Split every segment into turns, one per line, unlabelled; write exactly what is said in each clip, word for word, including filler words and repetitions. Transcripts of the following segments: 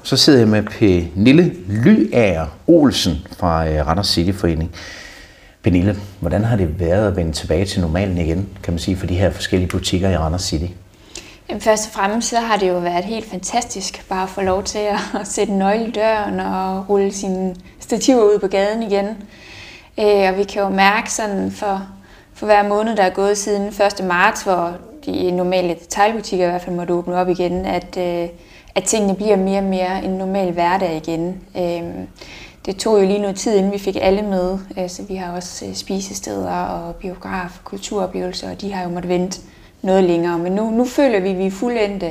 Så sidder jeg med Pernille Lyager Olsen fra Randers Cityforening. Pernille, hvordan har det været at vende tilbage til normalen igen, kan man sige, for de her forskellige butikker i Randers City?
Jamen, først og fremmest så har det jo været helt fantastisk bare at få lov til at sætte en nøgle i døren og rulle sine stativer ud på gaden igen. Og vi kan jo mærke sådan for, for hver måned, der er gået siden første marts, hvor de normale detailbutikker i hvert fald måtte åbne op igen, at, at tingene bliver mere og mere en normal hverdag igen. Det tog jo lige noget tid, inden vi fik alle med, så vi har også spisesteder og biograf, kulturoplevelser, og de har jo måttet vente noget længere. Men nu, nu føler vi, at vi er fuldendte.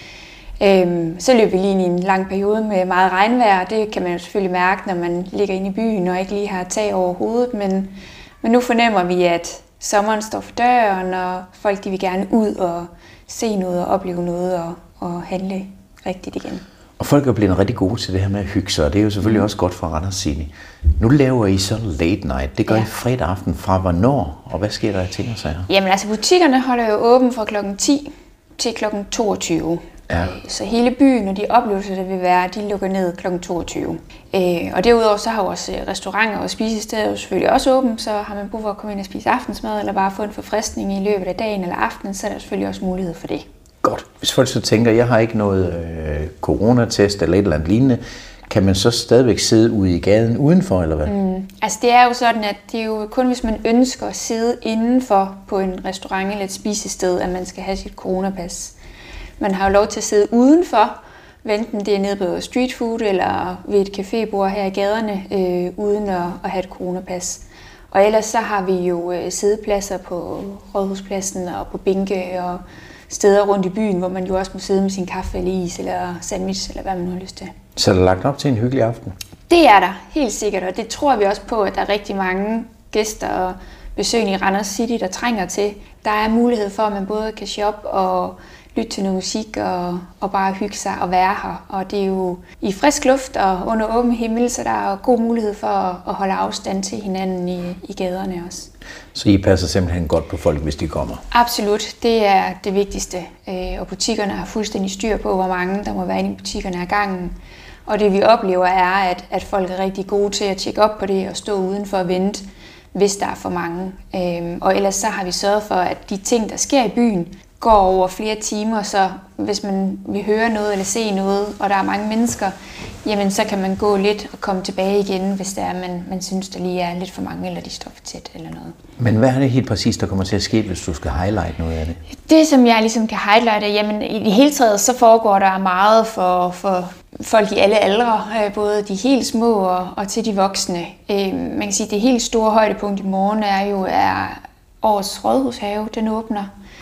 Så løb vi lige ind i en lang periode med meget regnvejr. Det kan man jo selvfølgelig mærke, når man ligger inde i byen og ikke lige har tag over hovedet. Men, men nu fornemmer vi, at sommeren står for døren, og folk de vil gerne ud og se noget og opleve noget og, og handle rigtigt igen.
Og folk er blevet rigtig gode til det her med at hygge sig, og det er jo selvfølgelig også godt for Randers City. Nu laver I så late night. Det gør ja. I fredag aften fra hvornår, og hvad sker der i ting og sager?
Jamen altså, butikkerne holder jo åben fra klokken ti til klokken toogtyve. Ja. Så hele byen og de oplevelser, der vil være, de lukker ned klokken toogtyve. Og derudover så har vores restauranter og spisesteder jo selvfølgelig også åben, så har man brug for at komme ind og spise aftensmad, eller bare få en forfriskning i løbet af dagen eller aftenen, så er der selvfølgelig også mulighed for det.
Godt. Hvis folk så tænker, jeg har ikke noget øh, coronatest eller et eller andet lignende, kan man så stadigvæk sidde ude i gaden udenfor, eller hvad?
Mm. Altså det er jo sådan, at det er jo kun hvis man ønsker at sidde indenfor på en restaurant eller et spisested, at man skal have sit coronapas. Man har jo lov til at sidde udenfor, enten det er nede på street food eller ved et cafébord her i gaderne, øh, uden at, at have et coronapas. Og ellers så har vi jo øh, siddepladser på Rådhuspladsen og på bænke og steder rundt i byen, hvor man jo også må sidde med sin kaffe eller is eller sandwich, eller hvad man nu har lyst til.
Så er der lagt op til en hyggelig aften?
Det er der, helt sikkert, og det tror vi også på, at der er rigtig mange gæster og besøgende i Randers City, der trænger til. Der er mulighed for, at man både kan shoppe og lytte til noget musik og, og bare hygge sig og være her. Og det er jo i frisk luft og under åben himmel, så der er god mulighed for at, at holde afstand til hinanden i, i gaderne også.
Så I passer simpelthen godt på folk, hvis de kommer?
Absolut, det er det vigtigste. Og butikkerne har fuldstændig styr på, hvor mange der må være inde i butikkerne ad gangen. Og det vi oplever er, at, at folk er rigtig gode til at tjekke op på det og stå udenfor og vente, hvis der er for mange. Og ellers så har vi sørget for, at de ting, der sker i byen, går over flere timer, så hvis man vil høre noget eller se noget, og der er mange mennesker, jamen så kan man gå lidt og komme tilbage igen, hvis det er, man, man synes, der lige er lidt for mange, eller de står for tæt eller noget.
Men hvad er det helt præcis, der kommer til at ske, hvis du skal highlight noget af det?
Det, som jeg ligesom kan highlighte, jamen i det hele taget, så foregår der meget for, for folk i alle aldre, både de helt små og, og til de voksne. Man kan sige, at det helt store højdepunkt i morgen er jo er årets Rådhushave, den åbner.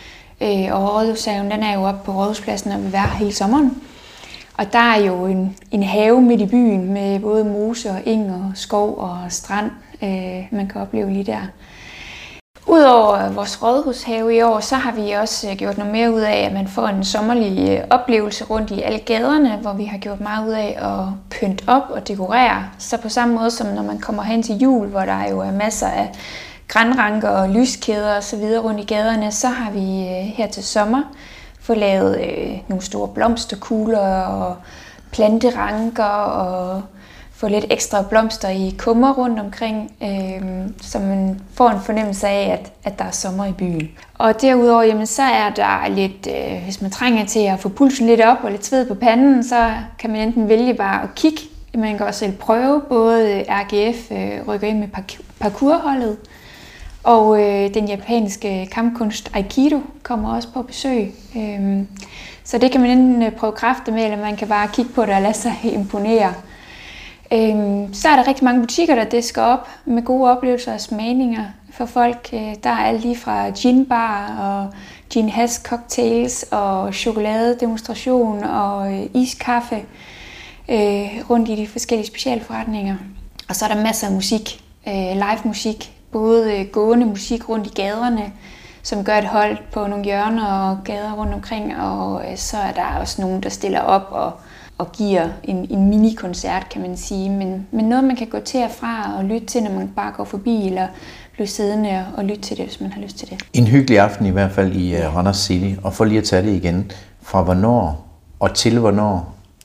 Og Rådhushaven, den er jo oppe på Rådhuspladsen og vil være hele sommeren. Og der er jo en, en have midt i byen med både mose og eng og skov og strand, øh, man kan opleve lige der. Udover vores Rådhushave i år, så har vi også gjort noget mere ud af, at man får en sommerlig oplevelse rundt i alle gaderne, hvor vi har gjort meget ud af at pynte op og dekorere. Så på samme måde som når man kommer hen til jul, hvor der jo er masser af granranker og lyskæder og så videre rundt i gaderne, så har vi øh, her til sommer fået lavet øh, nogle store blomsterkugler og planteranker og få lidt ekstra blomster i kummer rundt omkring, øh, så man får en fornemmelse af, at, at der er sommer i byen. Og derudover, jamen, så er der lidt, øh, hvis man trænger til at få pulsen lidt op og lidt sved på panden, så kan man enten vælge bare at kigge. Man kan også selv prøve, både R G F øh, rykker ind med parkourholdet, og øh, den japanske kampkunst Aikido kommer også på besøg. Øhm, så det kan man enten prøve kræfter med, eller man kan bare kigge på det og lade sig imponere. Øhm, så er der rigtig mange butikker, der disker op med gode oplevelser og smagninger for folk. Øh, der er alt lige fra ginbar og gin hash cocktails og chokoladedemonstration og øh, iskaffe øh, rundt i de forskellige specialforretninger. Og så er der masser af musik, øh, live musik. Både gående musik rundt i gaderne, som gør et hold på nogle hjørner og gader rundt omkring, og så er der også nogen, der stiller op og, og giver en, en mini-koncert, kan man sige. Men, men noget, man kan gå til og fra og lytte til, når man bare går forbi, eller blive siddende og, og lytte til det, hvis man har lyst til det.
En hyggelig aften i hvert fald i uh, Randers City, og for lige at tage det igen, fra hvornår og til hvornår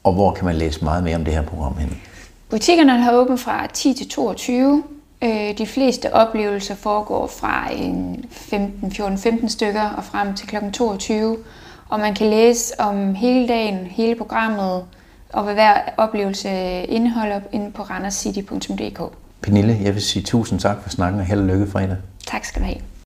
Og hvor kan man læse meget mere om det her program henne?
Butikkerne har åbent fra ti til toogtyve. De fleste oplevelser foregår fra femten, fjorten, femten stykker og frem til klokken toogtyve. Og man kan læse om hele dagen, hele programmet, og hvad hver oplevelse indeholder inde på randers city punktum d k.
Pernille, jeg vil sige tusind tak for snakken og held og lykke fredag.
Tak skal du have.